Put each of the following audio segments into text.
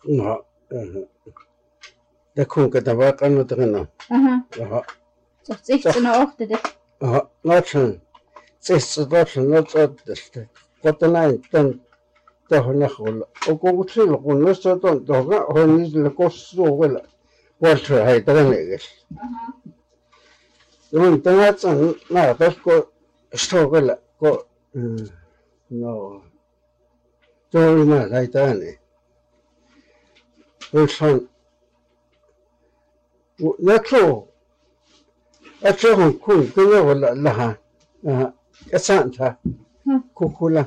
no da kun ka da var kan utrina ja så sitsen ofta det ja natchen sitsen natchen natchen kotana tan tahna khol o ko tsil ko no so ton to ga honi le ko so wala walter hay ta ne yung tangatsan na tas ko sto wala ko no to ma hay ta ne son Nacho, Hong Kong, Guru Laha, Casanta, Kukula,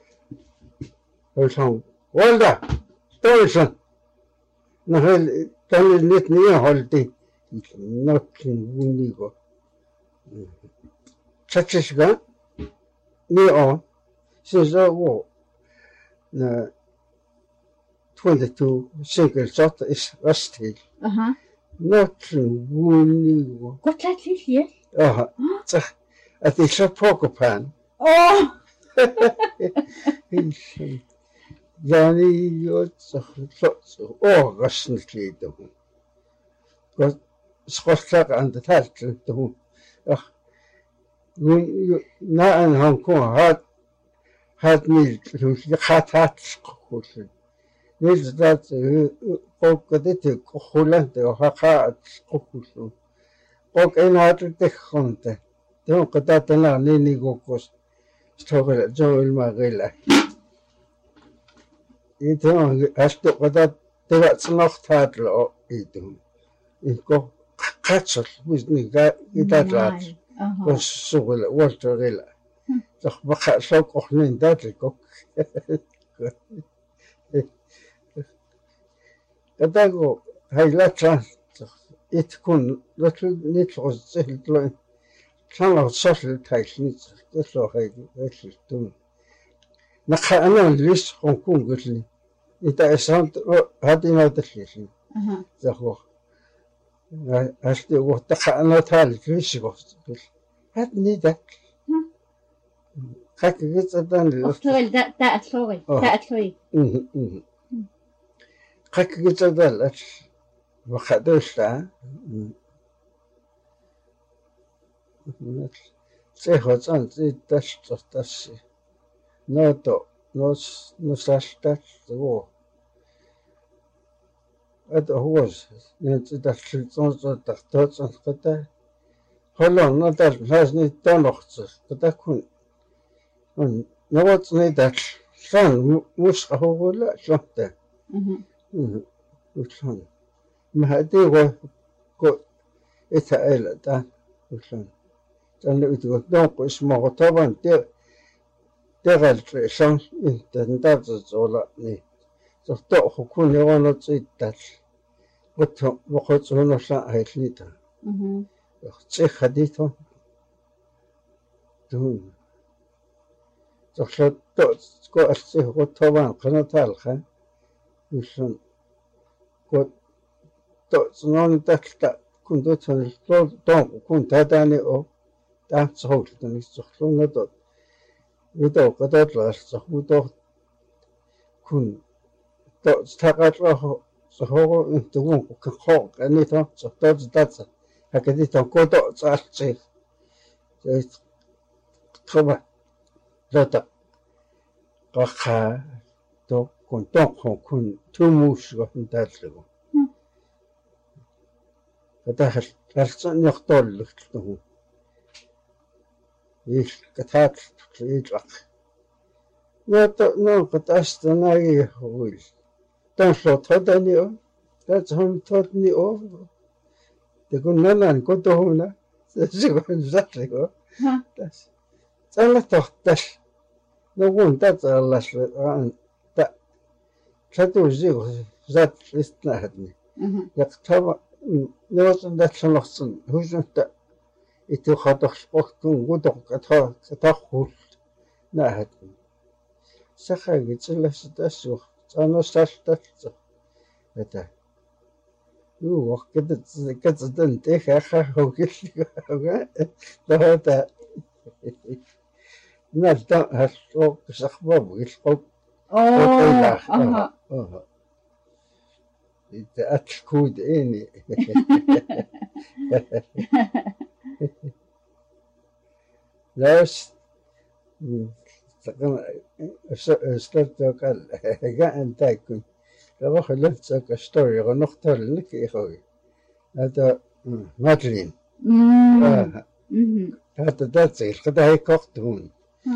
Olson, Walda, Torson, Nahel, Tony Lit near holiday, not in Windigo. Chachishga, near since the war, 22 single shot is rusty. Not Windigo. What that is here? I think it's a porcupine. Oh! Yani so rasnitli do. Got schostak an the title do. Na in Hong Kong had me hat school. This that pokadete kohulante o haka school. Ok en hat de khonte. Don kadata na ni gokos. Stogel Joel Magela. Ito asto kadat tewats noch tatlo ito. Iko katsol wisni ga itatlat. Was sugel Walter. Doch baka sok ochnin datlko. Kadago haylatsa it kun little nitros zehlo. Klang social techniques so hay to. Nakana list Hong Kong gutli. Ita esant hadina dkhlisin. Zaho. Ashte wo takana tal krisigo. Hadni dak. Kak gitsadan Oftewel dat sorry. Kak gitsadan وخدوشتا سيخوصان زي تشتشتشي نوتو نوساشتشتو هذا هو ننتي تشتشتون تختوصان قتا هلون نتاش لازني تنوخت قتا كون نواتني داش شان مش هو لا شنطة وشان ما هدي هو إتقال ده وشان أنا أقول دونك اسمه طبعا تغل شان أنت ندرس ولا ني تفتح حكون يوانا تيتاش وقت هنا شان هيليتا تي خديته دون تخشى تقول أشتي هو طبعا قناة الخا وشان قد تنون تكتا كنت تنشطون كنت هداني أو تان صوت تنشطون ندو يدو قدر لأشتخوتو كن تستقر له صهو انتوون كخوق أني تان صحتوز داتsa هكذا تنكوتو تسالتي طبعا لا قخا تو كنت كن توموش وفن داتلو فداخل فرصن يختول لختو إيش كتات يطلق نو قد أستناي هويل تنشو تودني تاتهم تودني تقول نانا كنت هنا تسيبون زاتلو أنا تختش نقول تاتلا تا شاتو زيغ زات استناهدني يقتبع نوزن داتشنوخسن هوزنتا إتو خاطخ وقتون ودق كتاخول ناهدني سخاقي تسلس تاسو تانو ساشتاتسو هتا وقت كتزدن تيخ أخاهو كيشي هتا نالتا هالسوق سخباب يسقوب أتكود إني لاش استرتوك الجان تاكل لو خلفتك ستوري ونختار لك يا خوي هذا مادلين هذا داتسي خدا هي كوخت هون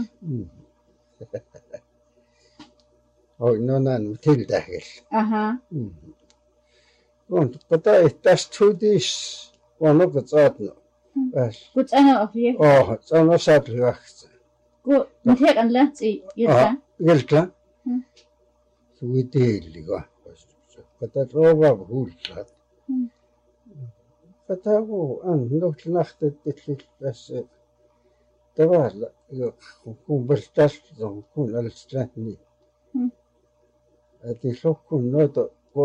هو نونان متيل داخل كنت قطع تستوديش ونقط صاتنا بس قلت أنا أفيه أنا صار في وقت قلت مثير أن لا يلتا قلت له سويتي اللي قاه بس قطع روبا بقول صات فتاو أنا نقطة ناخد بس تبع كون برستاش كون الستاني هذه شو كون نوتو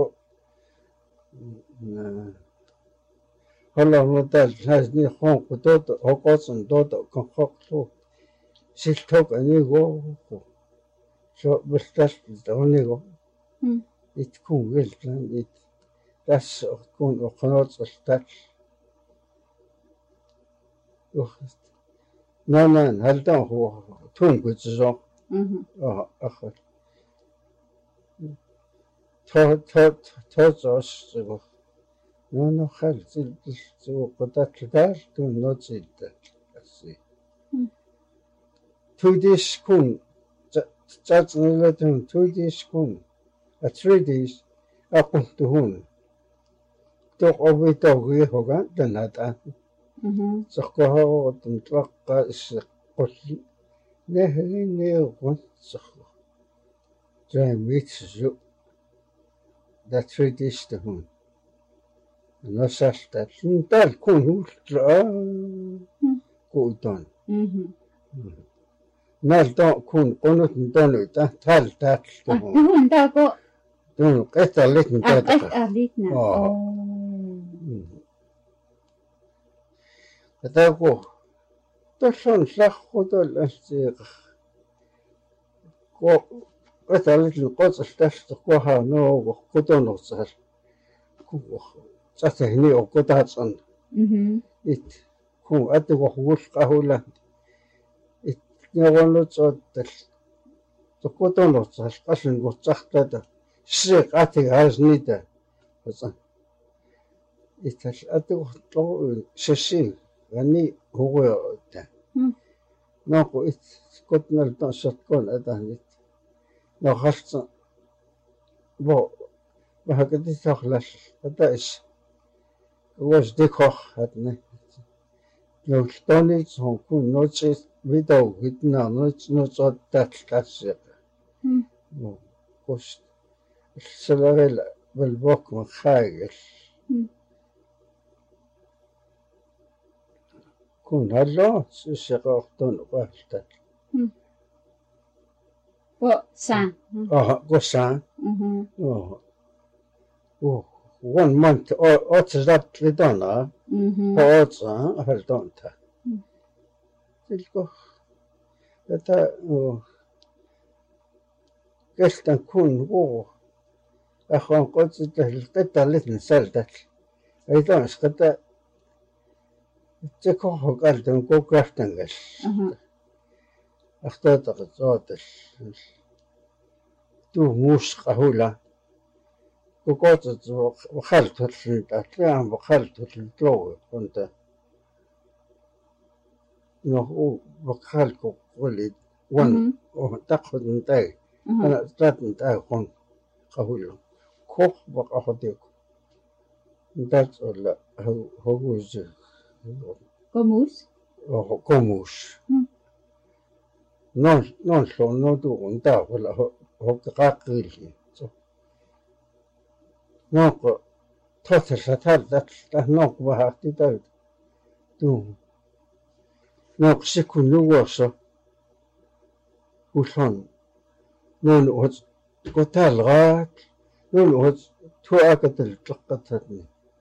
هلا مدال هذني خون قطوط هقصن دوت كن خطو سيلتوك أنيغو شو برستاش أنيغو يتكون قلت بس تكون أقناط استاش نعم هل ده هو تون قصة آخر تازوس نو خالد زو قطعت دار تون نوتزيد أسي توديش كون تجاتنا لتون توديش كون أتريديش أقوم تهون توق أبي توقي هوغان دناتا سخوها وتنتوقع قل نهري نيغون سخو جاميت زو دا تريديش تهون نساش تال كون هو كوتون نال دون كون قنوت دون تال تهون تهون داكو دون قطع ليت من تاتك قطع هتاكو تشون شلخو دول أستيق كو قتلت القدس اشتشتقوها نو قطن وصار كو تتهني وقطعت صن إت كو أدو وحوش قهولا إت نيوانو تصدر تقطن وصار قشن وصحت دا شيق أتي هازنيدا وصن إتش أدو ششي غني هو ده ناقو إت كتنا لتنشتكون أدهنيت لو خشت بو بهكذا تخلص هذا إيش واش ديكوخ هذا لو تاني تكون نوتش فيديو هتنا نوتش تاتكاسير وش السلاريل بالبوك من خايل كون هلا سيشقاقتون واشتات سان قصان one month أتزدت لدانا أتزان هالدانتا تلقى هذا قلت نكون أخوان قلت القطة اللي تنسلتك أيضا قطة تكوه قلت نكو كافتنغش اخترت الزواتش تو موش قهولا وقلت وخلت الأكلام وخلت الجو كنت نهو وخلت ولد ون وتأخذ نتاي أنا أستاذ نتاي خون قهولا كوخ بقهديك نتاج ولا هو زي كوموس كوموس non sono dunque quella ho capito no tutto satarda no bahati dal tu no secondo uoso usan non ho qotalgat non ho tu akatel tqatatni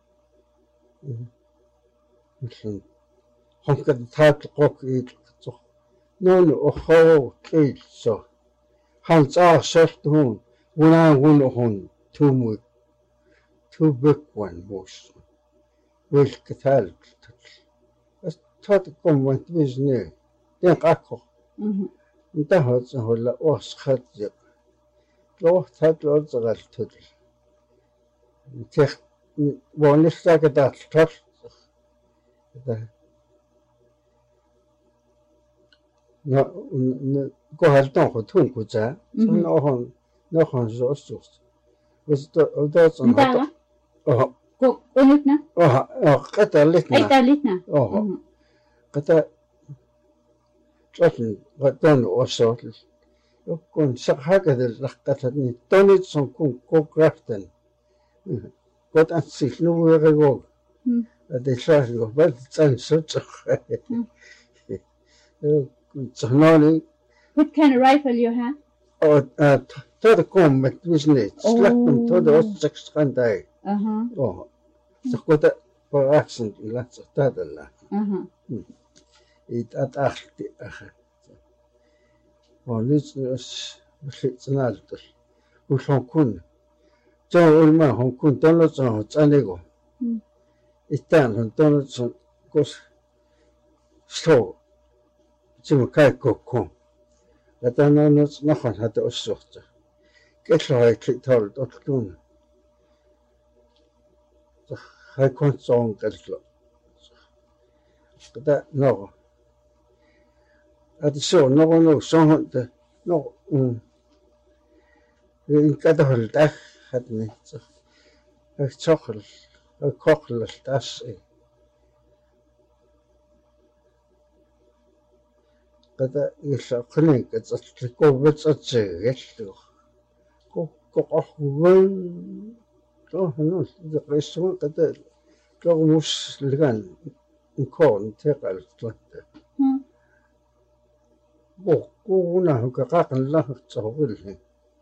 usan honka tat qok نون أخو كيسو هنصار شرطهم ونهون تومو too big one was. Wilke tal. As tot kom want wis ne. Den qakko. Inta hot holla os khat. Lo tat lo zagal tud. Tech wanista gedat tot. No go halton ko tun ko za. No hon zo sus. Was dat on Ndala. Oh. Qunutna. قتلتنا Ay talitna. قتا تلاتن غدان وصوت يكون شق هكذا لقتني تونيت سنكون كوكرافتن قد أنسيك نو يغيوغ هذا شاهد بل تنسوت تهناني. What kind of rifle you have? تود كوم متوزنيت سلكم تود وصك خنداي سقطت بأحسن لا تهتاد الله يتأخذ أخذ ونيت بسنالتر وشون كون جاول ما هم كون تنلص تانيغو إستان هم تنلص كوس شو جم كاي كوكون لتنا نخن هذا الصوت كيف هاي تقول تقولون هاي كون صون قلت كده نو هذا شو نو صون ده نو إن كده هالدخ هذني الشغل الكحل التاس كده يشقني كده تكون بتصير كو أخوان تو هنوز رئيسون كده تو مش لغان نكون تقل تلته بوكونا كقاقن الله تصوره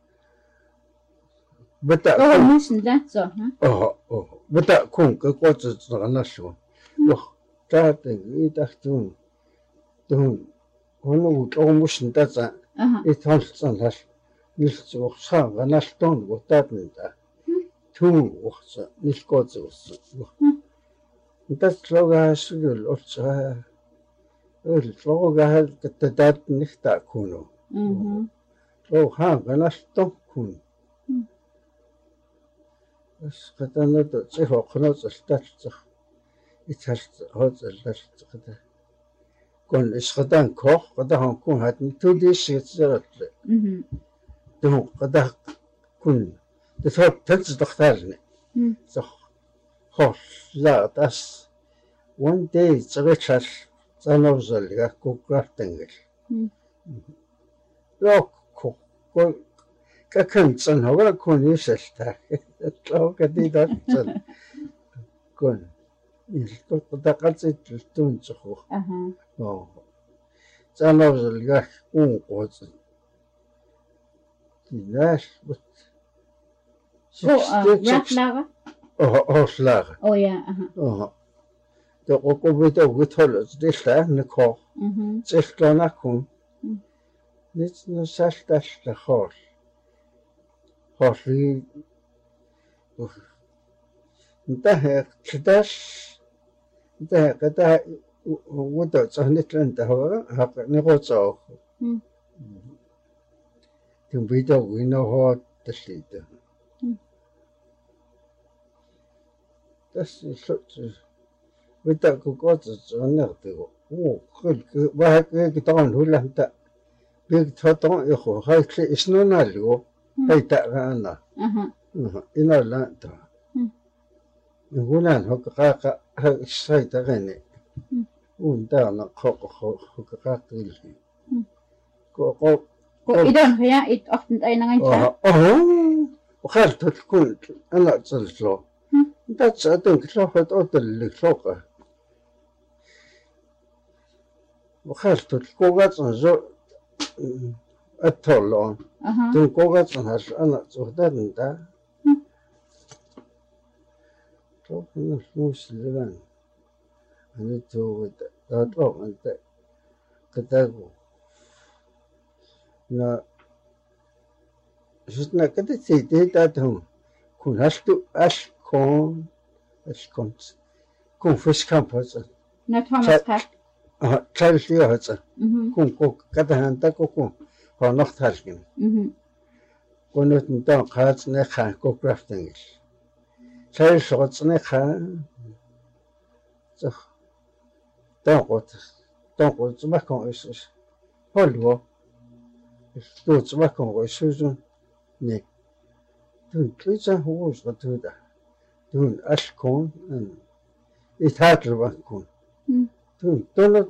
بتا مش نلاتو بتا كون كقوت تغنشوا لخ تاتي تحتون دون هنو تو مش نتاتا يتهلصن هش نلصو خان غنشتون وتاتنتا تو وقت نشكوت وقت انت تلوغا سجل أرجع تلوغا كتدات نختا كونو لو ها غنشتون كون بس قدنا تصيح وقناص استرتخ يتهلت هذا الهلت قدا كون إسقدان كوخ قدا هنكون هاد نتوديش يتزرت دهو قدا كون تفهم تختارني صح خوش لا تاس one day تغير تنوزل يا كوكرافتنجل لو كو كأكن تسن هو كون يشتاك لو كديدات تسن كون يلتو دقات تلتون تخو تنوزل يا كون قوت ديناش بس ratlager? Slager. Oh ja, De ook weer getollet, de slag ne koch. Zegt dan akun. Niet no sastas de hos. Hosli. Daar tdas. Daar wat dat zo niet lente hoor. Heb ne goed zo. Toen weet ook wie nou hoort te sliten. Dat is ويتا كوكوت صنعته كل واحد يقطعون ولا انت بيقطعون يخو هاي شنو نالو هاي تاعنا إنا لا انت نقولان هو قاقا هاي الشيء تغني وندانا خو قاقيل كو إذا هي إتأخذت أين غنشا وخالته تكون أنا تصلت Dat is denk ik nog wat ordelijk klokken. We gaan tot kogat en zo het tollen. Toen kogat en haar aan het zo dat en daar. Toch een moest liggen. En het zo dat ook en dat katago. Nou, zit na kade zit dat doen. Kun hast du as corn, as comes. Kun fiskkamp Not Thomas Pack. Trællið kun kada handa kun har nok talkin. Kun utan dan qat nekha ko crafting. Træll shots nekha. Så dan qot smakon is. Holvo. Stort smakon is så ne. Du klitsa hos vad du där. Du askon en ithatruvankun. Тулд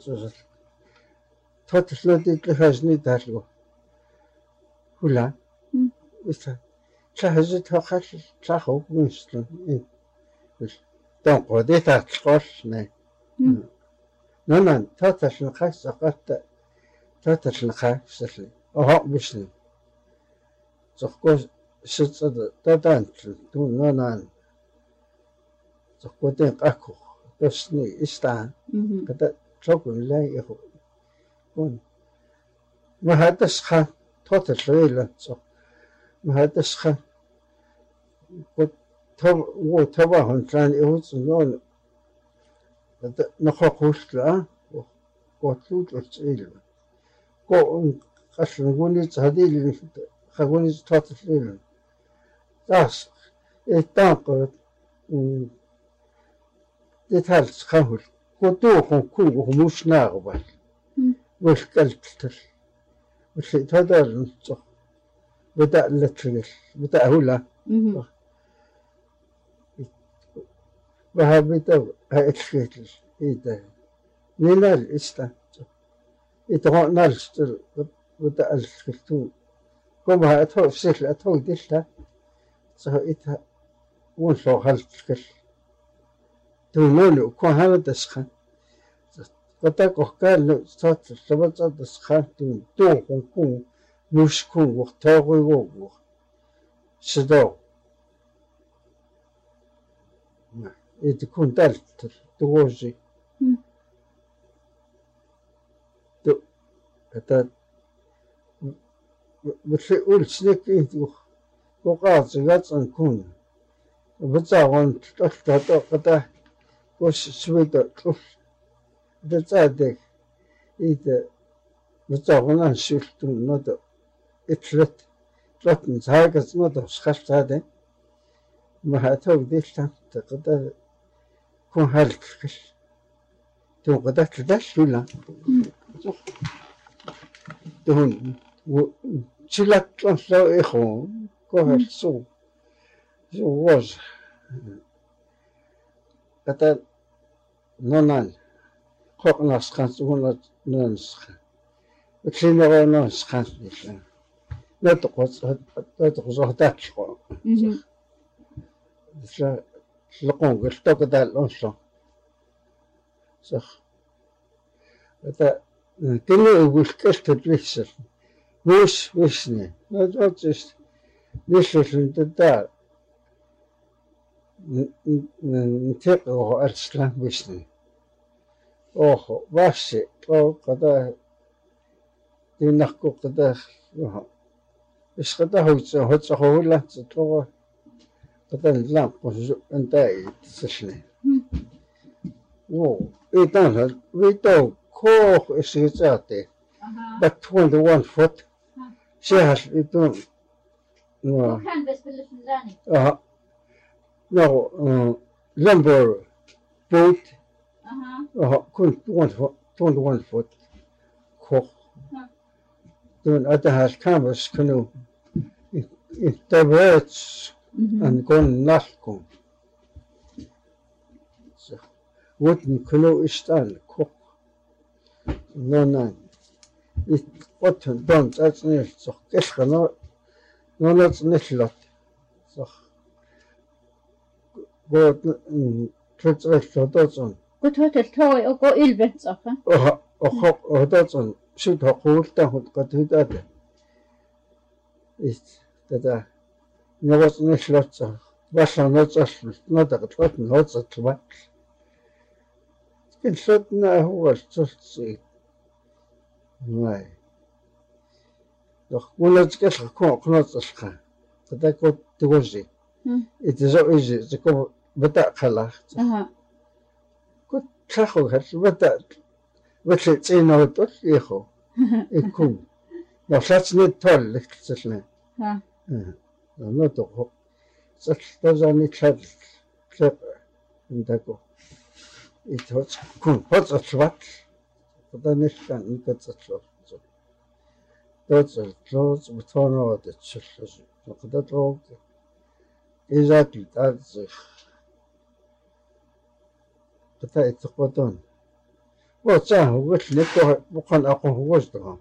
тотлоод хасны даалгу хула иста чахаж тохал чахог үнслэн тон годэтатлгол нэ нанан тотлын хас агат тотлын хасэл бишний зохгоо шицад тадан ту нанан зохгоодын гакх Tosni ista kata chokun lai ho kun mahatas kha total rela so mahatas kha ko toba hon tran ihut non kata nakho khusla ko tut utsil ko khashnguni tsadil khaguni total rela das etaq Det skahul. Kodo kon musnaar bal. Weskaltel. Wes tadal so. Bada latril. Bada hula. Wahabita haetfetel. Ida. Ninal ista. Ida nal stil bada alfiltu. Kom ha atho sel atho dilta. So ita won so halfkel. Tunnel ko haladasqa qata qohkal sat sabat dasqa tu kun muskun waqtaqigu sido et kun dalt tuosi tu qata bse ulsnek intu qoqaz gatsan kun btsawan qata was swede kluf de tsade ite btsawan shiftu not itlet lotten tages not schastade ma hatog dilta qada kun halkis tu qada tdashula tuhun chilat so echo ko so was kata nonan koknas khans unat nans khinero nans khans net qos zohtat ko laqon gertokdal onso so kata kinu wilkest trisser wisne not just wisseln da نتقو أرسلان بسني أوه واسي أو قدا دينكو قدا إيش قدا هو لا تتوه قدا لا قصو أنتي تسشني أوه إيتان ويتو كوخ إسيتاتي but 21 foot شهر إيتون كان بس بالفنزاني No, lumber boat. Kun 21 foot. Koch. Toen at has canvas canoe. In the words and gone nalkom. So, wooden canoe is done. Koch. No. It what don't that's not so. Keska no that's not lot. So. Gå trutsaltoton. Gut hotel toi og gå ylvets offa. Og toton sit hoqulta hut qatidade. Ist da novas neslotsa. Vasa notsas nota qat notsa twa. Skin sotna huwa tsi. Nei. Doch wulats qas ko knotsasqa. Da ko tgozi. إتزو إيجي تكو بدأ خلاص كنت تاخو هش بدأ بتلتينو تول يخو يكون نفسني تول لكتسلنا ما تخو تزاني تشاد عندكو إتوت كون هات أتوات هذا نشان نكتسل توت بتونا وتشل وكذا تو إذا كنت أزخ بتاعي تقطون وتاه وقلت لك بقول أقوه وجدها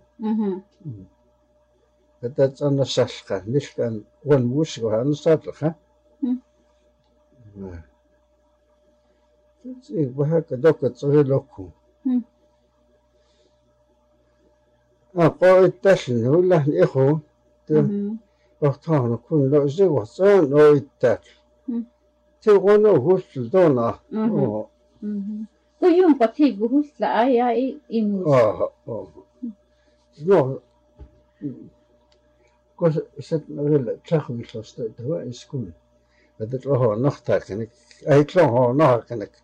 هذا أنا شاشقة ليش كان ونموش وأنا صادقة وهكذا كتصير لكم أقول التشل ولا الإخوة وقتها كل لو زي وصان لو يتاكل تيغونا وصل دونا ويوم قتيب وصل آية إيموس نو كوس ست نقول تاخذ الفستق دواء يسكون هذا هو نختار كنك أي كلام هو نهار كنك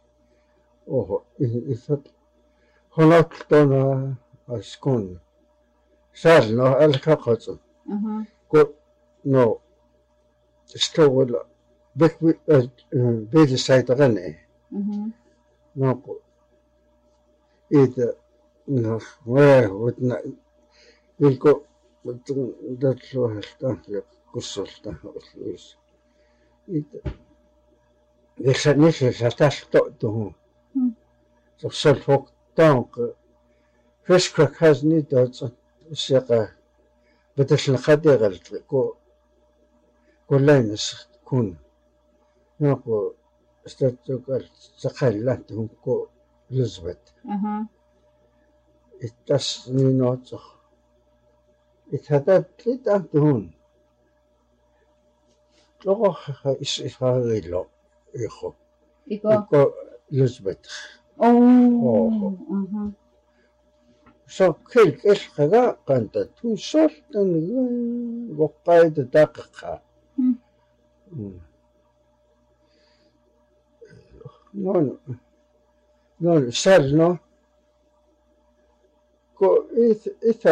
يفت هناك دونا يسكون صار نو الكاقص كو نو استوى بك بيد السيد غني نقول إذا نخ وتنا يلكو دتلو هالتان قصلتها وفلوس إذا يخنيش الفتاش تقطه تصل فوق طنق فشكك هزني دوت الشقة بدش الخدي غلط كلين تكون نقول استتقل تقلتهم كو لزبت التصنينات اتهدت لتهدون لغة إسرائيل إخو لزبت så kelt elskega kanta tu sorten وقايد دقيقة نون سرنا كو إذا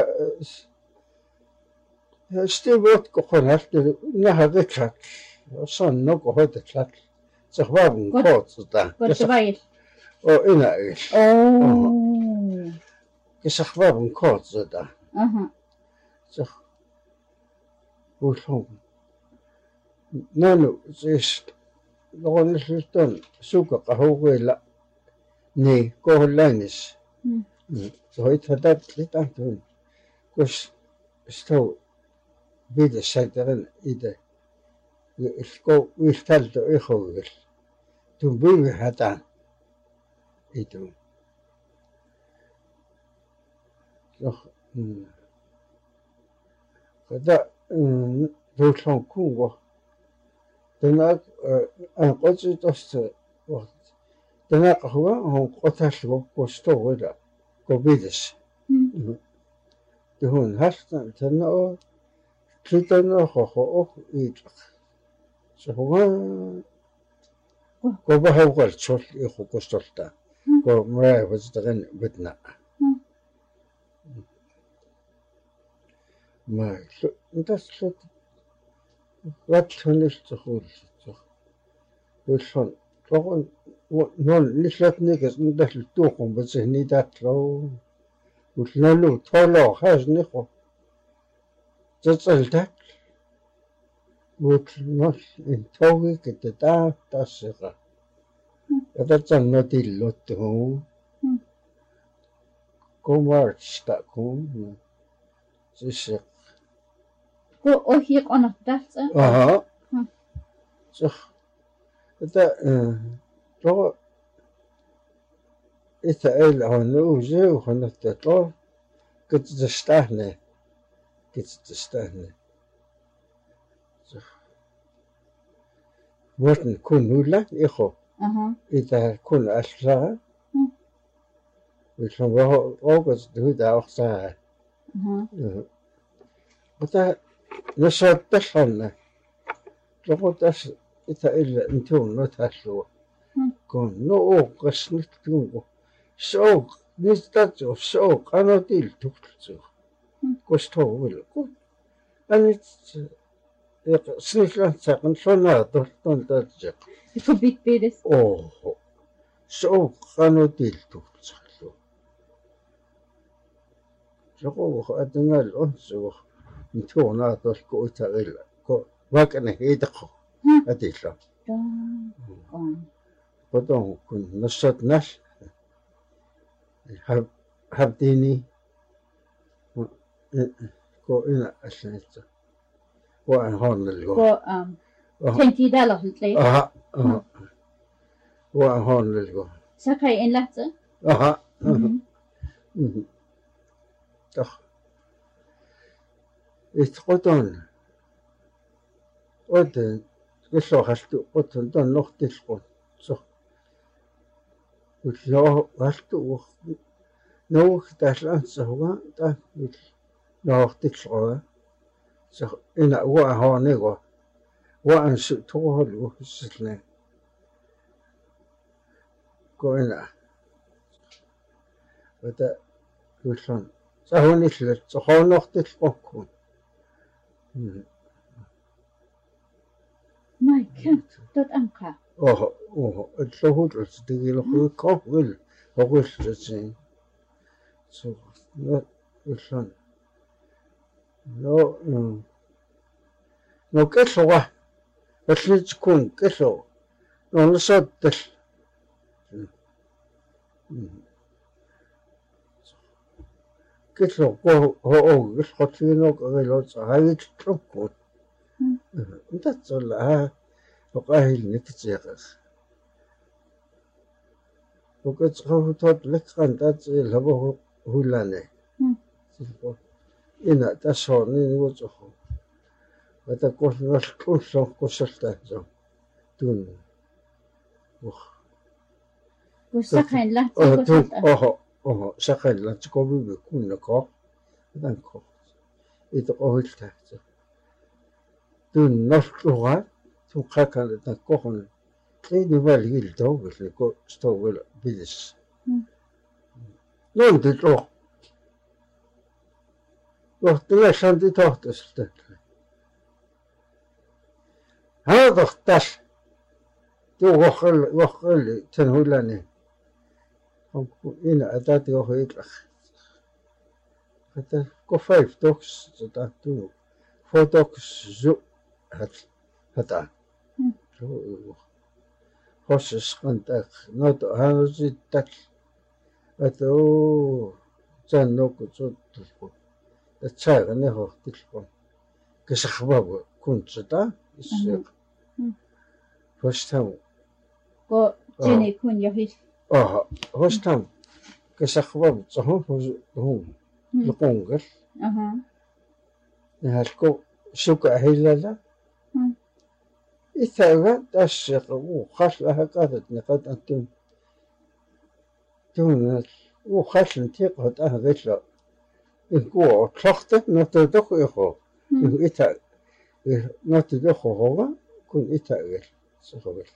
استيبوت كون هفت نها غتلك صنو كو هتلك تخبابن كوت دا كوتبايل أو إنا إيش كسخبابن كوت دا صح وشون نانو زيش لو نسلتون سوكا قهوة لا ني كوهلانيس زويت هدات لتانتون كوش استو بيد السيدرن إذا الكو ويختلتو إخوغل تنبوي هدان إدو هذا روشان كونغو دناك أن قصي توست وقت دناك هو هم قتاش وقستو ولا كوبيدس دهون هستن تناو كيتنا خو إيدك سهوا كوبا هوغل شول إخو قستولتا كو مراي وزدغن بدنا ما أنت شو واتشونيش تقول وشون طبعا نون ليش نيجس ندخل توقم بس هني داتلو وشلون طلع خاز نخو تتصلتك وتنوش انتوي كتدا تاسقة هذا تنودي اللوتو كومارش تاكم تسق وهيك أنا دافت صح هذا تو إسرائيل هنوجه وهنتطور كنت تستهنى صح وقت نكون ولا إخو إذا كون أشرار ويشون وقت هذا أخسر هذا نشاط تشحن لو تش ita illa intuun no tallu kon no qasnit tungo soq nistatsu soq anotil tuktsu kosto wil ko anit snitlan saqan sonado tontatja Kubitpides. soq anotil tuktsu soqo atangal onsu intuunaado ko ita illa ko wakane hitaqo atilla Potom kun nasat nas habdini ko ina asnitsa wa honelgo Ko $20 tlay. wa honelgo Sakay in latsa. Doch itqoton oden Geslo hastu oton don noch tilqon so Lo hastu no taslan sawa ta noch tilqo so ina wa honego wa an su toholu sisle ko ina wata kuslon sahoni slet so noch tilqon My God, tot anka. الشهود تجي له كوفل وقصتين so وشان لو كسوة بس تكون كسوة لو نصدق كسوة هو يسقط فينا قالوا هاي تروكون انت تصلها وقاهل نكتيغس وقت خوتات لكان تاتل هو هولاني إنا تشوني وجهه وتكون نشكون شو كسرتاجو دون وسخن لا تقول سخن لا تقول بيكون نكو دانكو يتقول تحت دون نشكوها تقاكل تكون تيجي بالي الدوب اللي كو استوى بيدس نون تروح وقت لا شنتي تحت استت هذا اختش تو وخل تنهولاني هنا أتاتي وخيطلخ حتى كفايف توكس تاتو فوتوكس زو هتا خوشش قنتك نوت هانوزي تك أتو جانوكو تلقو تشاغ نهو تلقو كشخباب كنت تا السيق فاشتم ko jene kun yohi فاشتم كشخباب تهم هم لقونغر نهالكو شوكا هيلالا إثابة تشق وخش لها قادت نقد أنتم تون وخش نتيقظ أهدت له إنكو تلخت نتدخ إخو إتا نتدخ هو كن إتا سخبر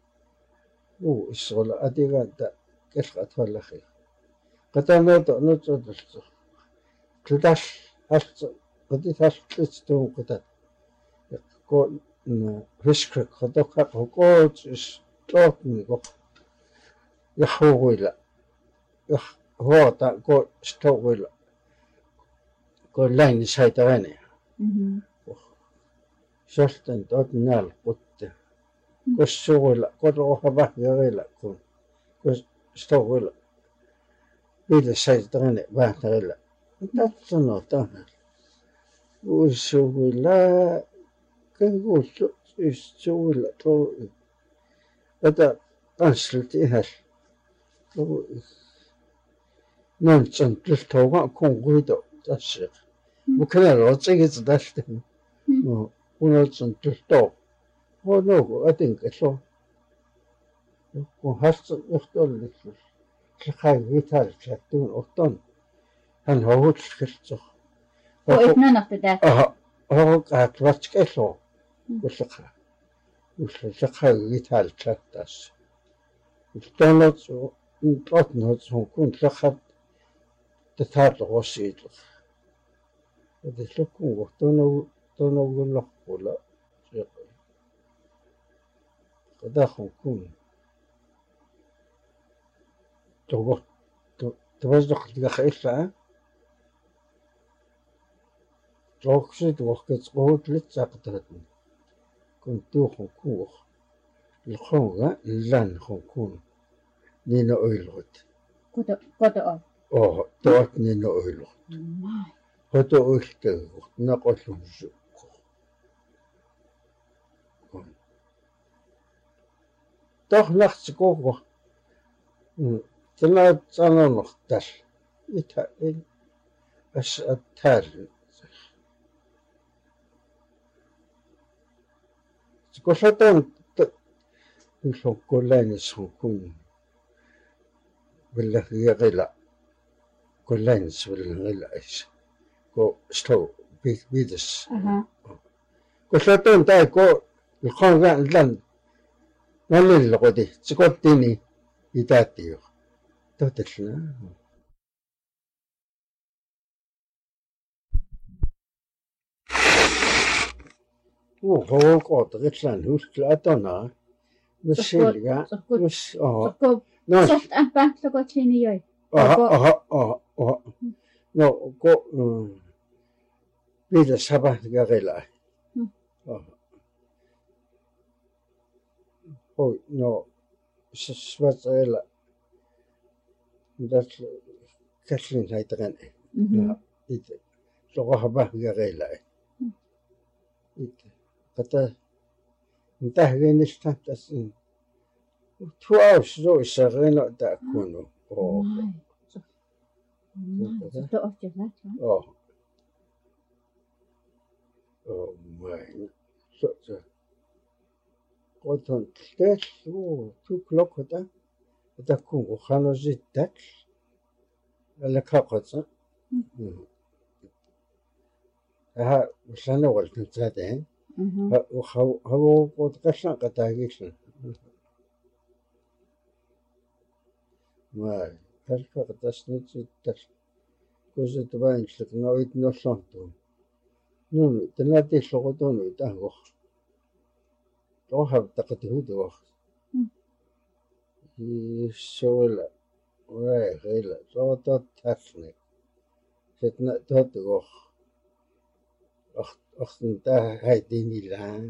الشغل أديغان تا كشقت ولا خير قطع نتدخ تدش هشت قديت هشت تستون قطع كون فيشكرك خدوك هقول شلون نقول يحوي هو تقول شتوي قول لاين شايتاني شلتن دوت نال قط كوش شغل قول روح بح يغيلا كون كوش شتوي بيد شايتاني بح يغيلا انت تصنع تانا وشغل لا كان يقول شو لا تو هذا أنشلتي هاش تو نانشان تلتوها كون قيدو تشيخ ممكن لو تيجي تداشتن ونانشان تلتو هو نوغو أدين كشو وهاش يختار لك شخاي ويتال شاتون أختون هن هو تشكرتو ko itna naktadat هو قاعد واتش كشو وشخا ullaqaagitaallattas ultanatsu intlotnotsukun tlaqat tataalloqossiitleq atillukkun tonogullorpula qadaqukun tavasnoqtiqaqillaa toqsituorkitsquutlitsaqtatni kuntuuqukkuuq ilqonga illanqukun nina uilgut Koto'o. toat nina uilgut hoto uiltaguq naqollunsuq tornartikuq tanaatsanernertal ita as'attaal sikullatan ullukkullaanissukkun villagiaqila kullaanisvillangila is ko slow bides kullatan taiko ilqonga illan nalilluqudi sikuttini itaattiyo totellna huuqootaqillan hull'atona missilga mis no soft ampaqloqotliniyoy no ko vida sabahgaqila hoi no svatsela dat kallin haitaqan ite soqohabahgaqila ite qata intahgeenillantassin tuauslo isarino taakunu qoton tllu tuklokota takun uqanosittak alakaqatsa aha usanawaltantsate hauqotqallan qataagillan Vai, qalqaqtasnitsittal kusutvainchlik noitnollortu nunu tanatilloqutunu tahgoq toqaptaqatihutuq issuula uaqila tootottarnik setna totuq aqnta haitinilaan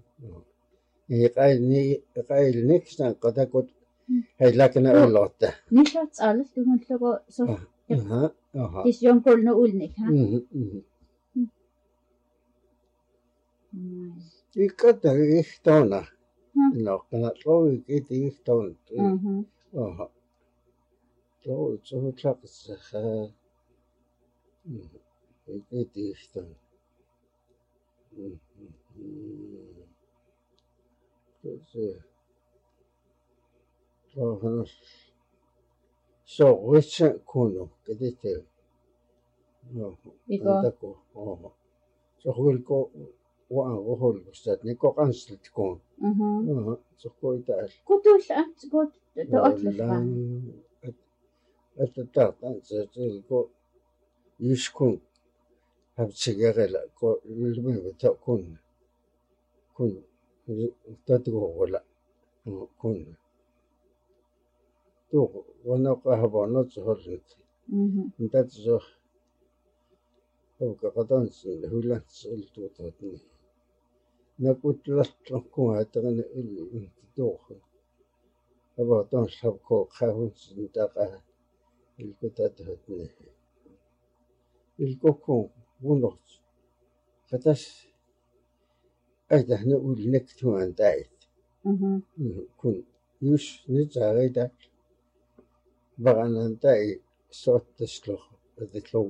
iqailniksan qatakut heilakna ulotta Nishatsalus tuhunlogo so tisjonkolno ulnik ha ikata ihtona no kana loik iti ihton lo tsutlaqs iti ihton so which kuno kedite no tako so hulko wa hol stat niko qanslit kun so koital kutulla got tootla atata so yishkun habtsigarela ko lumi kun tatgo wala kun tu wana qahabono tsohorlik ntatso ka qatan hulat sultutotni nakutlatlanku hatagana il tuh abaton sabko khahun sintaqa ilkutatotni ilkokku bunot qatas aidahna ulnektu antait kun yush nitsaagaita baqanantai soottasloq atiklow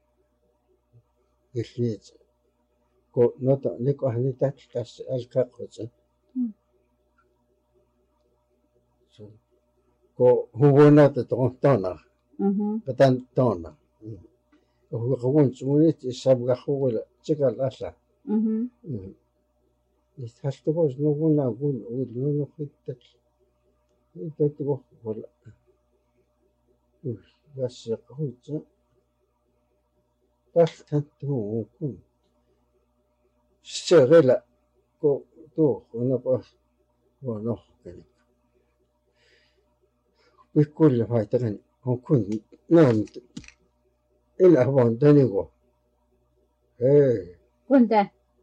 illiit ko nota niko hanitat kas alkaqotsa ko hubonata tontona katan tona huqawun tsumunit isabgaqhuwala tsikal alla Istahtuqus nuqunagun ullunuqittak itatuq wala yassiqqutsa taltantuuqun sserela ko tuuqunaqas wanoqqani bikulla faitaqani onkun naant ilahwan tanigo Kunta.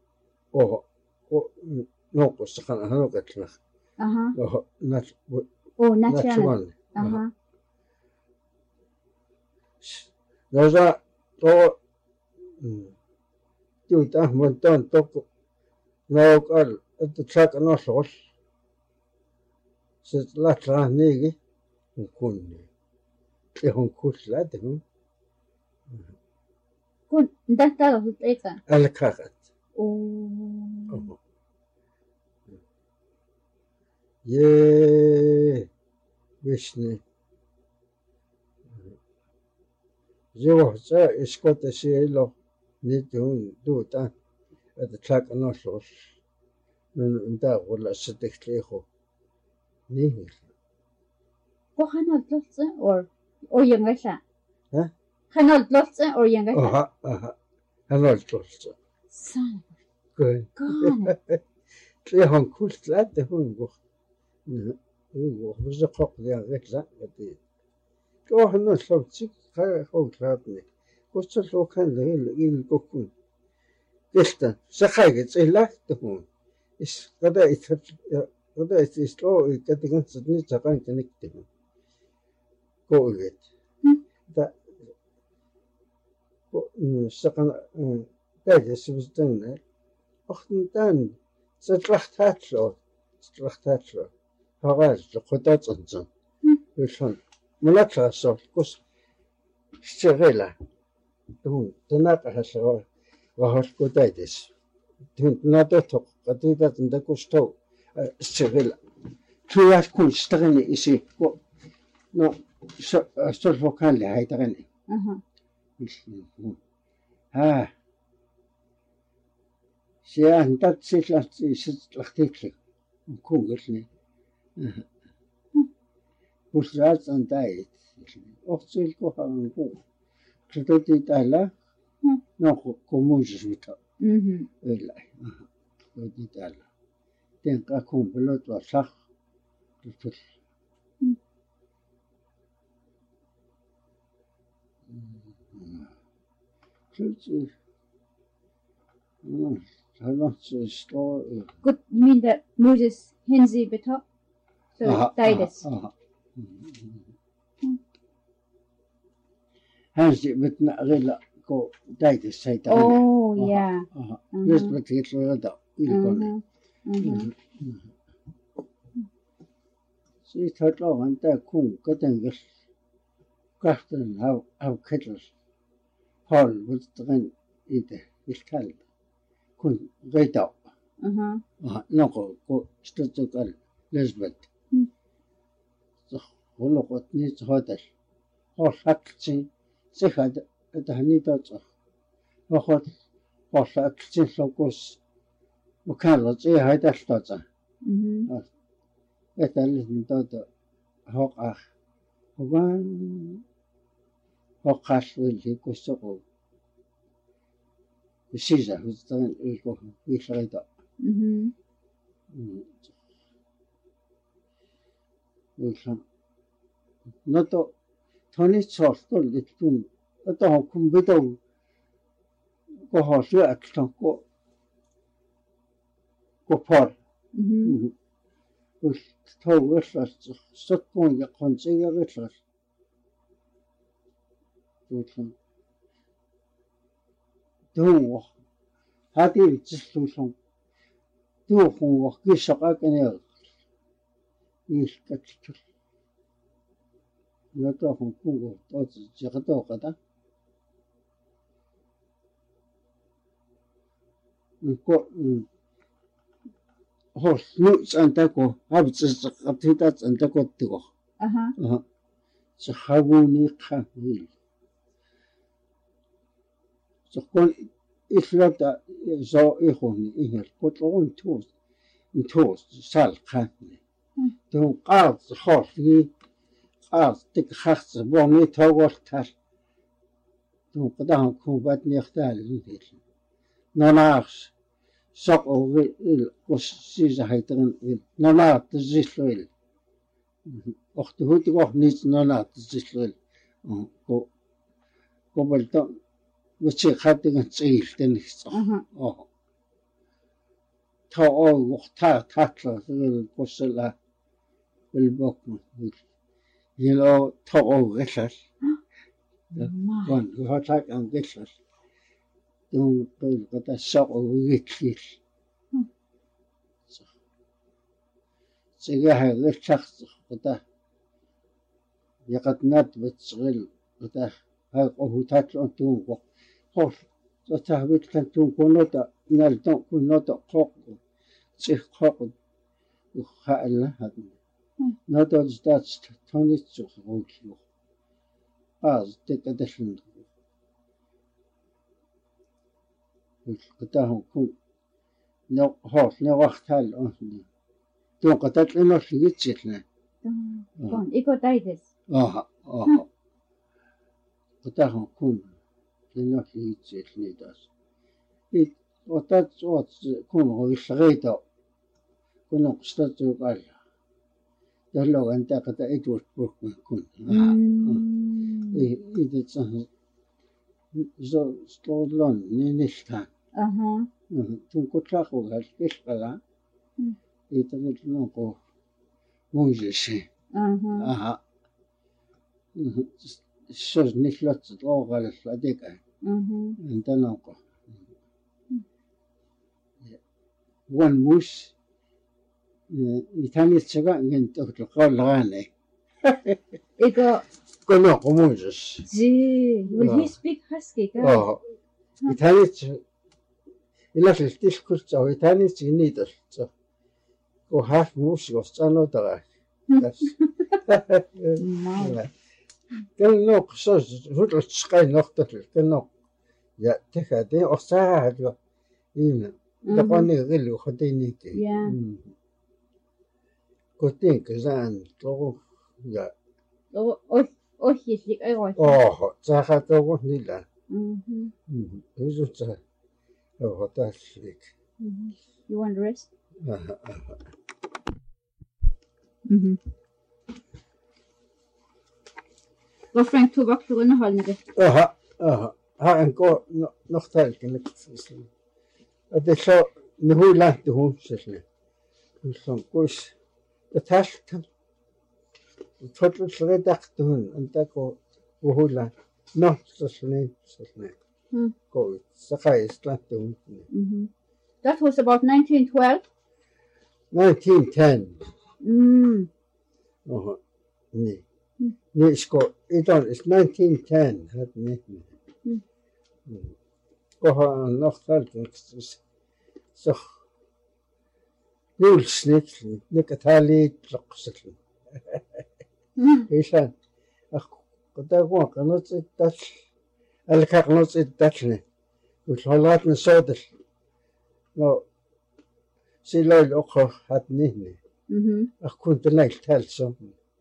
noqusqan hanoqatnaq Aha. natsuan Aha. Nosa to tuita monton toku noqal atchak nosos sit la tranigi kunni ehon kuslat Kun ndahtaga hut'eka. alkagat ye vishni Josa iskota sielo nitun duta atchak nosos nda wala sitiklejo nihi Ko hanaltlotse or yangasha. Ha? Hanaltlotse or yangasha. aha hanaltlotse San. good Tlehon kuslat hungo buzaqoq diagla ati ko hanno sawtsik hawtlatni kuslo kan il kokun Gesta sakhayget ilahtuhun is qada islo ikatigan sidni taqan kaniktihu ko'uget da saqan tagesibstan okhtan satlachtatlo hagas qotatsan ushon mulatlaso kus scherela tunaqa hasro wahorkutaitis tunatotoq qatitat ndakusto scherela tuas kunstagani isi ko no solfokanle haitagani Sian tatsilatsi sitlachtikli kungelni pusrats antait ohtsil kohangu tutitala no komusjuta ella tutitala tenka kumpelot wasakh tutul Good, you mean that Moses Henzi betop? So Titus. Henzi betna rela ko Titus saita. Oh yeah. Just betitlo da ilkone. Si tatlo anta kun katengel. Kaften how kettles. Paul betren ite iskal. Kun gaita. Noko ko stutukal Lisbeth. Holoqotni hotel. Horsakchi sihad tahnitotso. Hohot horsakchi sokos mukalotsi haidaltotsa. Etalintota hoqa hogan hoqaswili kusoko Sisa hustan ilko ishaita. Noto Tony Chortol litun ata kumbeto ko hosu akton ko por us to weslas sotpon ya konsiga weslas tutun Tuo hati jisusong tuo kung kisaka kanel iskatul nato kung kungo to jagato kada ko hos nu santako habts qatita santako tigo sahabuni khahil Sokon islata zo ihoni ihel kotlon tus تو سال خانه تو قارد خورتی قارد تک خرص بومی تاول تر تو قدام کوبت نیختال لیدل نناقش سق او قش سیز هایتن نناق تزیسل وقت هوتی وقت نیست نناق تزیسل قبلتون وشي خدنا تسيل تنخص تا وقتها تطلع القصة بالبكم يلو تا غسل وان هاتاك عن غسل دون قيل قد الساق ويكيل سيجاها غير شخص قد يقد نتبت صغير قد هاي قهوتات أنتم خوف تهبط كنتم كنوتا نالتم كنوتا قوق سيخ قوق وخائل هذا نادا جدات توني تسوقي باز تكدشن قداهم كل لو خوف لو وقت هال أهني تو قدت لنا في يتشتنا كون إيكو تايدس قداهم كل لنا في يتشتنا داس وتات وات كون هو يشغيته كنا قصته قال لو أنت قد أدور بوك كون إذا تصه زو ستولون نيشتان تون كتلاقو هالكيش قلا إذا نتلقو موجشي الشوز نشلت تلوغ الصديق أنت نوقو وان موش يتاني تشغى أنت تلقى لغاني إيكو كنا قموجش جي will he speak husky كا يتاني إلا فلتيش كرتو يتاني تيني درتو وهاف موش وستانو دراك كان نوق صوص هدو تشقي نقطة كان نوق يا تخدي أخساها هدو إينا دقاني غلي وخديني كي كنتين كزان طوغو يا يسلك أيوة تاخا طوغو نيلا إيزو تا هو تاشليك You want to rest? Vad Frank tog bak från underhållningen. ها انكو نختار كنك تسلم هذا شو نهولا تهون سلم نسون كوش تتاشتم تفضل سردك تهون أنتكو وهولا نهتسلم سلم كوي سخاي إسلام تهون. That was about 1912. 1910. ني نيشكو إيدون is 1910 هاد نهني. كوها نختار كنك سخ نول سنيك نكتالي تلقسك إيشان أخ قدامه قنوت الدش الكا قنوت الدشني والحالات نصادر لو سيلو الأخر هاد نهني أخ كنت نايل تالسو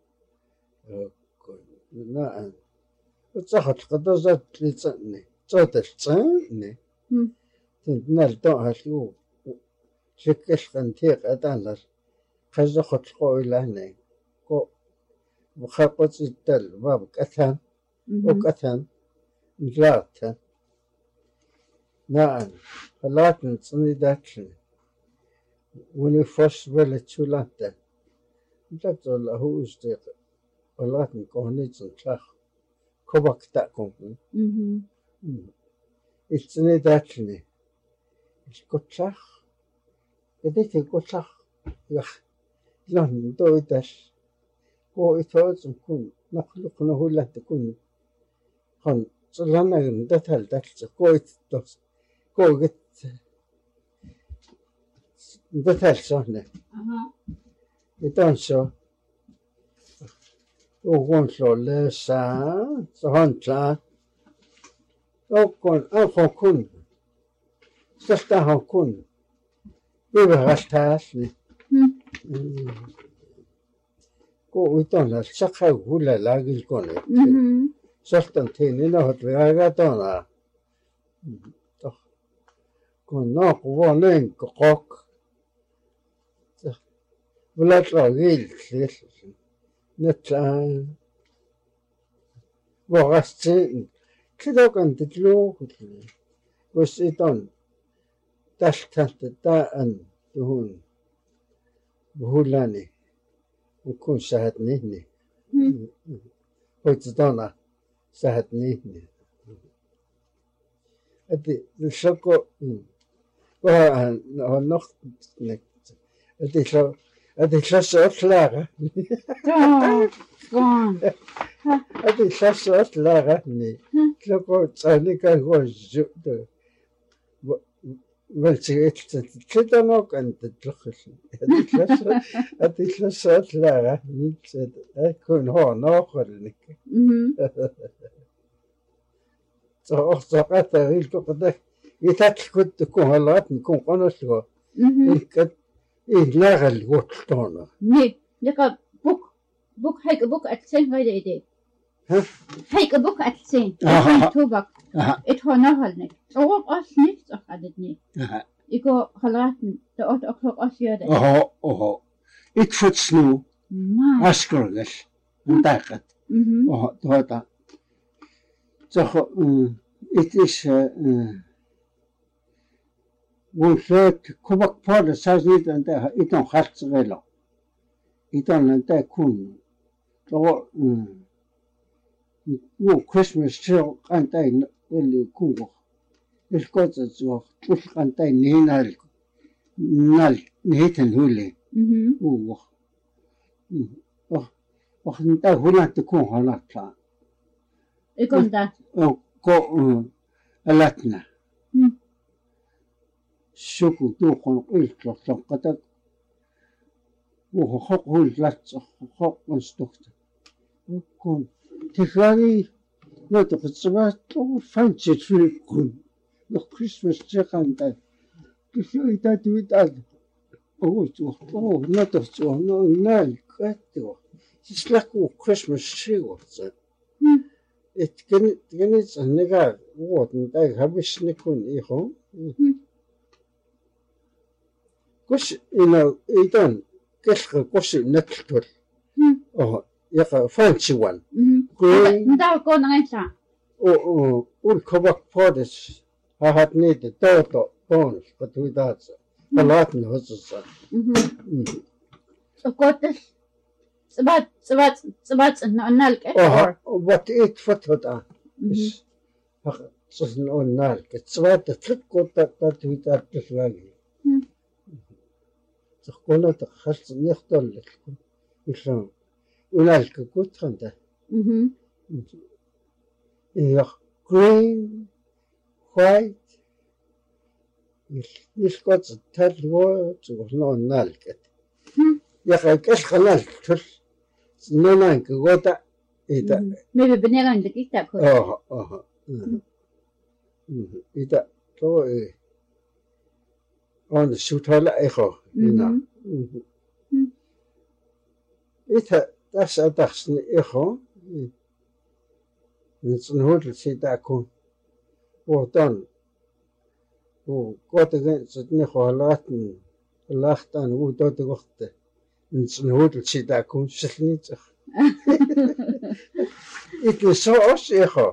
نعم وتصحت قدوزات لتصني صوت الصني تنال دوها شو شكش خنتيق أدانر خزخت قويلاني كو مخاقوت الدل باب كثان وكثان مجلاتن نعم خلاتن تصني داتشن وني فوش ولا تشولانتن جات الله هو اشتيق خلاتن كوني تنشاخ كوبك تاكم التصني داتشني الكوتشاخ كديك الكوتشاخ يخ لون دويداش كو إتوز نكون نخلقنا هو لا تكون خن صلنا ندتها لدتش كو إتوز كو جت ندتها لسهنا إتان شو وقون شو لسا سهنتا وقون أفكون سفتها كون بيبغشتاسني Ko itona sakha hula lagil kone. Sortan tinina hot vega tona. Ko no ko nen kok. Vlat lagil netlan. Vorastin. Kidokan titlo. Was iton. Tashtanta an tuhun. Buhulani. وكون شاهدنيني قلت دونا شاهدنيني أدي الشوكو والنقط أدي شاشة أطلع أدي شاشة أطلع شوكو تاني كان هو الجود Welche كده ما كنت تلخص هذيك الشات لا نيت أكون هو ناخر لك صقت غير كده يتاتل كنت تكون هلات نكون قنصه كد لا الوقت طانا ني لك بوك هيك بوك أتسين غير إيدي هيك بوك أتسين توبك إتهو نهلنك أوق أصنيف أخذتني إيكو خلاتن تأوت أكثر أشياء أوه إتفتسنو أشكرش انتاقت هذا تخو إتش وفات كوبك فار سازنيت أنت إتون خالص غيلا إتون أنت كون تو و كريسماس شو أنت اللي كون الكوزة زوج كل أنت نال نهيتن هولي أنت هلا تكون هلا طلع يكون ده كو ألاتنا شوكو توقن قلت لك قدك وهو خق هو لات خق مستوكت كون تفاني لا تقصبات فانتش في كون الكريسماس تقان ده كيفي تاتويت أد أوه ناتوه نال كاتوه تسلكوا كريسماس شيء كانت نجار وقت نتاعي هبش نكون إيهم كش إنه إيدان كشخ كش نكتر يقع فانشي وان نتاعي كون عيسى والكبك فادش هات نيد توتو بونش كتويدات بلاتن هزوزا سكوتش سبات نالك وات إيت فتودا إيش صنع نالك سبات تلقوتا كتويدات تسلاقي تقولنا تخلص نختار لك إيشان ونالك كوت خنده green white يسقط تلو تقولنا نالك يا كاش خلال تل نانك غوتا إذا ما بني عندك إيتاكل إذا تو أنا شو تلا إخو هنا إذا تحسني إخو نسنهود السيداكون وطن وقوتك ستني خوالاتن لاختان ودوت وقت نسنهود السيداكون شلني تخ إتلسوش إخو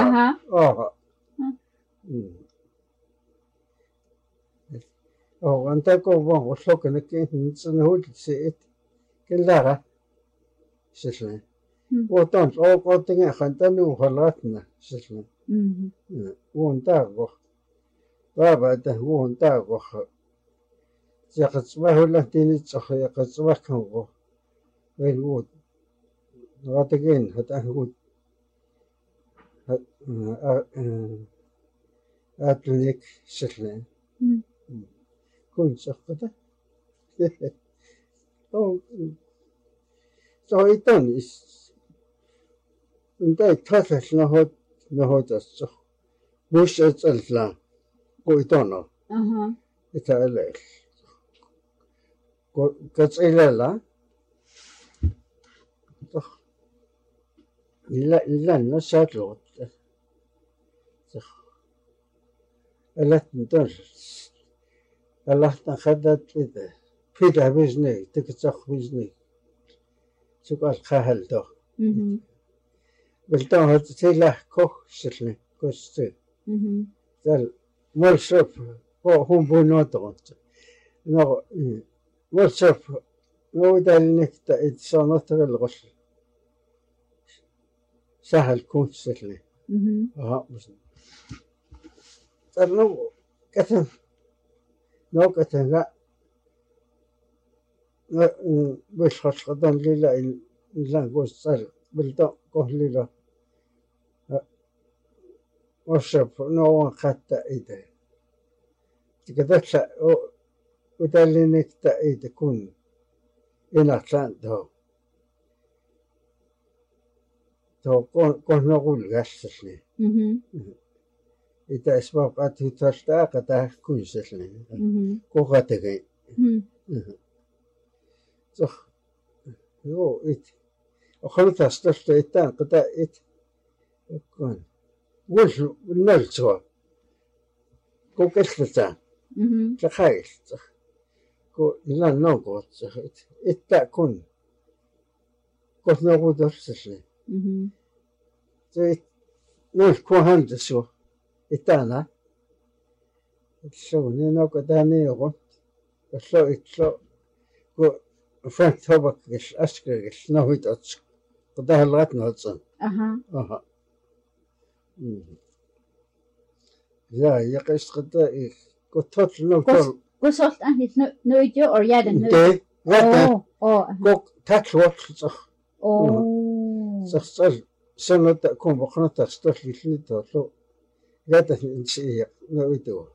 أنت كوبان وشوك نكين نسنهود السيد كلها شلني وطن قوتك خنتني وخلاتنا شلني وانتاغو بابا ده وانتاغو يقصبه ولا تيني تصخ يقصبه كنغو ويلود غاتقين هتاهود أتلنيك شلني كون شخصة so إيطان أنت تحسس نهود الصخ مش أتسلسل قويتانا إتعلق كتسيلا لا نشاط لغت ألا تنتج ألا تنخدت إذا فيدا بيزني تكتخ بيزني سؤال خاهل دو بلتان هتسيلا كوخ شلني كوستي تل مرشف هم بونوتون نو مرشف نو دالنك تا إتشانات الغش سهل كون شلني بس تل نو كتن نو كتن لا بس خشقدان ليلا إنسان قوستر بلتان كوه ليلا مرشف نو خطة إيده تقدرش ودالنك تا إيده كون إنا كان تو كون نقول غشتني إذا أسباب قد تشتاق قد كون شلني كوغاتي صح يو إت أخلط أستشت إتان قد إت كون وش نلتوا كو كشتان تخيل صح كو لا نقول صح إتا كون كون نقول درسشني نوش كو هندسو إتانا شو نينو كداني يغون شو إتشو كو فرانك توبك إيش أشكر إيش نهيت أتش قداه اللغات نهتصن أها يا يقيس قدا إيش كو توتل نو تول كو صوت أنت نويديو أو يادن نويديو كو تاتش واتش صح صح سنة تكون بقناة تستوحي لتو لو قادة إنشئية نويديو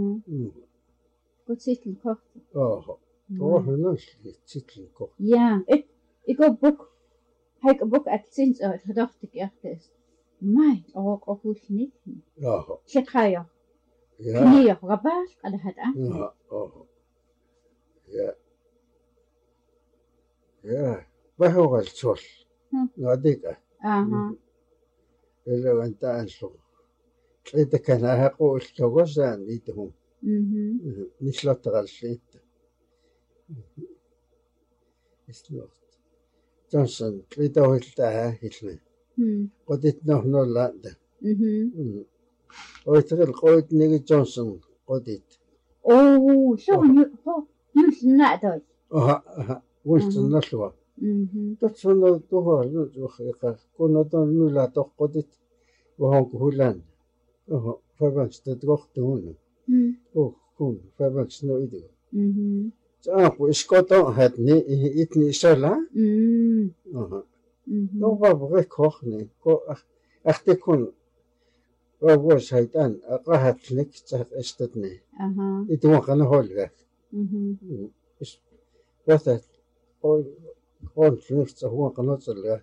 كو تسيتل كوخ روح ناش تسيتل كوخ يا إيكو بوك هيك بوك أتسينز أو تخدفتك أختس ماي أوك أخوش نيك شكايا كنية غباش على هذا يا بهو الشول ناديك إلا أنت أنشو إذا كان هاقو الشوغوزان إيدهم نشلا تغلشيت إسلوت جونسون إذا هلتها هلنا قدت نهنو لاندا ويتغل قويت نيجي جونسون قدت شو يمشي نعدل ويستن نشوا تتصنع دوها وخيقة كنا دون نلا تقدت وهم كهولان فبنش تدرخ دونه كون فبنش نويدو أقول إسكتون هاتني إتني شلا لو بابغي كوخني أختكون وابوش هيتان أقاهت لك استدني إتوان كان هولغاك بس قول نفسه هو قناص الغاك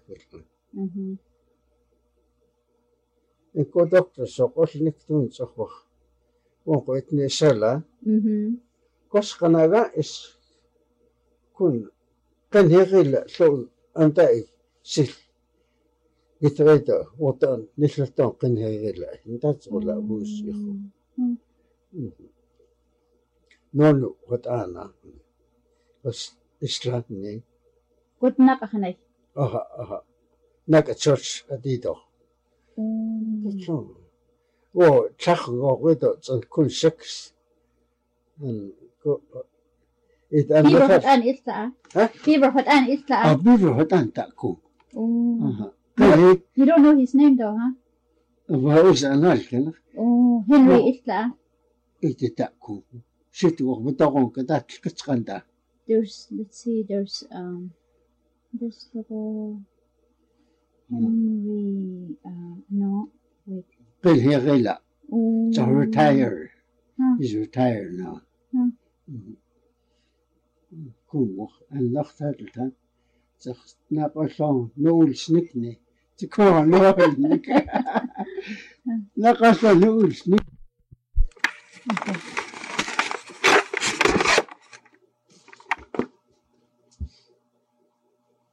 إنكو دكتور سوقول نكتون سخوخ وانكو إتني شلا كوش قناغا إس كون كان هيغيل شو أنتاي سيل يتغيدا وطن نشلتون كان هيغيل انتا تقول أبوس يخو نونو وطانا بس إسلامني قلت ناقا خناي ناقا تشورش أديدو و تشاخو غويدو تكون شكس بيبر هتان إسلا بيبر هتان إسلا بيبر هتان تأكو You don't know his name though, huh? وهوز أنالك Henry إسلا إيتي تأكو شتو بتاعون كده كتشغندا let's see, there's this little Henry, no, wait. قيل هي غيلا. It's a retire. He's retired now. كومو النخت هذا ناقصون نقول سنكني تكون نقول ناقصون نقول سنك.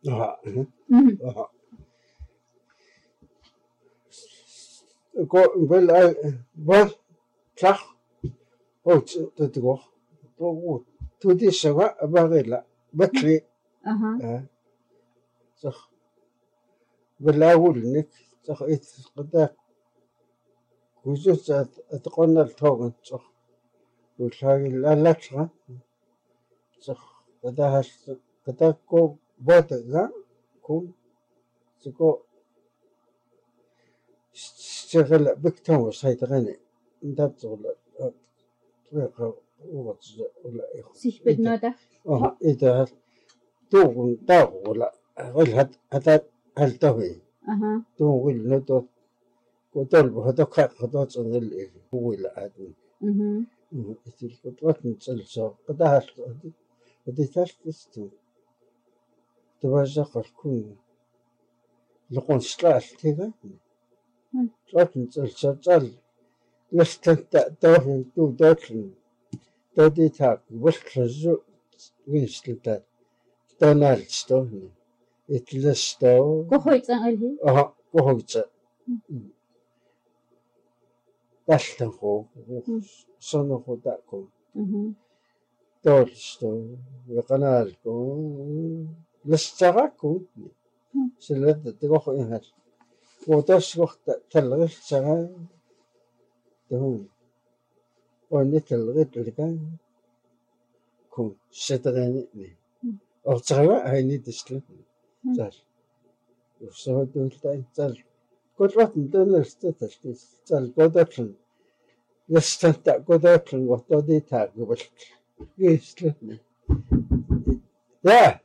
Go vel var klar og det går to det så var det battery så vel awulnik så et qada kujus at qonna togan så والله صح كده كو بوتها كون سكو شغل بكتو سيتغني انت تقول طريقة ولا sich بدنا ده إذا توغ ولا غير هذا هل توي توغ نتو كتول بهذا كهذا صنل هو لا عادي إذا كنت نتسلسل قدها بدي تلفستو تبغى كون لقون سلاش تيجا تروح نتسلسل لستنت توفي تو دوتن تودي تاك وشخزو وينستلتا تونالستو إتلستو كوهيتسا ألهي كوهيتسا دالتنخو صنخو داكو دولستو وقنالكو لستغاكو سلد تغوخو إنهار ودوش وقت تلغيش تغان دهون وني تلغيت لكان كون شتغاني أو تغوى هيني تشتلن زال وصوه دولتين زال كل وقت ندون استتشتيس زال قدرتن يستنتع قدرتن وطودي تاقبل يستلن يا